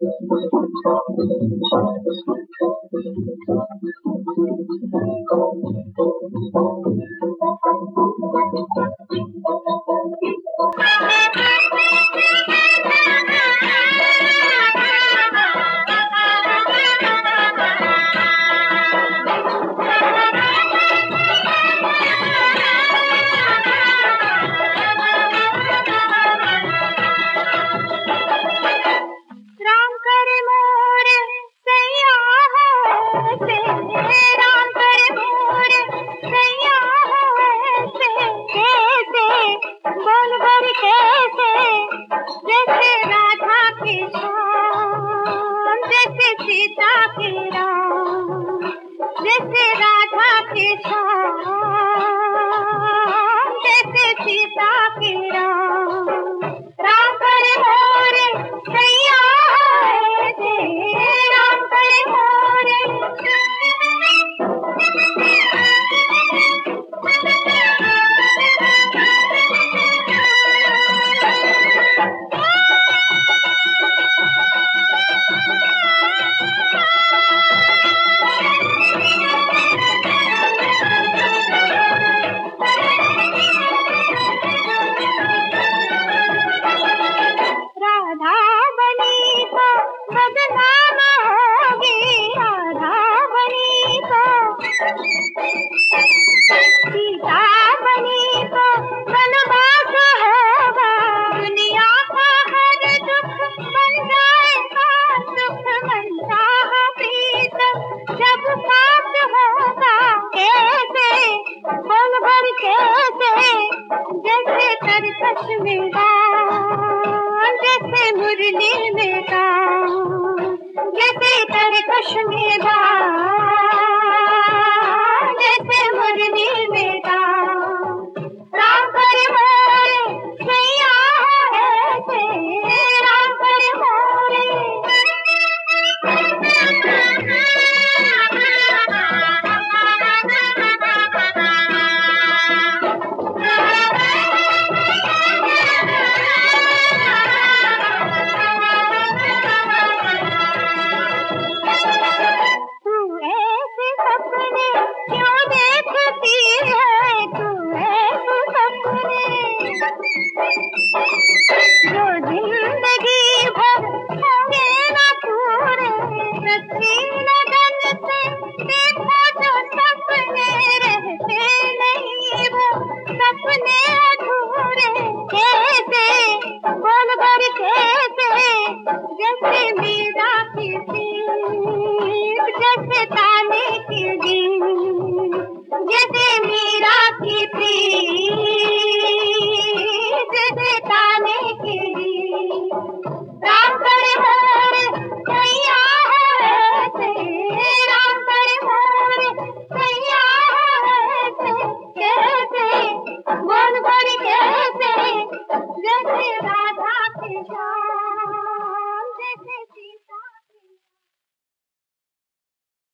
जैसे राधा के श्याम, जैसे सीता के राम। राम करे मोरे सैया रे, राम करे मोरे। जैसे तरकश में गान, जैसे मुरली में गान, जैसे तरकश में गान, जैसे मुरली में गान। राम करे मोरे सैया ऐसे, राम करे मोरे। जो जिंदगी भर होंगे ना पूरे, सच्ची लगन से देखो जो सपने रहते नहीं वो सपने अधूरे। कैसे बोल भर कैसे, जैसे मीरा की सीख, जैसे ताने की गीत, जैसे मीरा की प्रीत, जैसे ताने की गीत। राम करे मोरे सैया ऐसे, राम करे मोरे सैया ऐसे। कैसे बोल भर कैसे, जैसे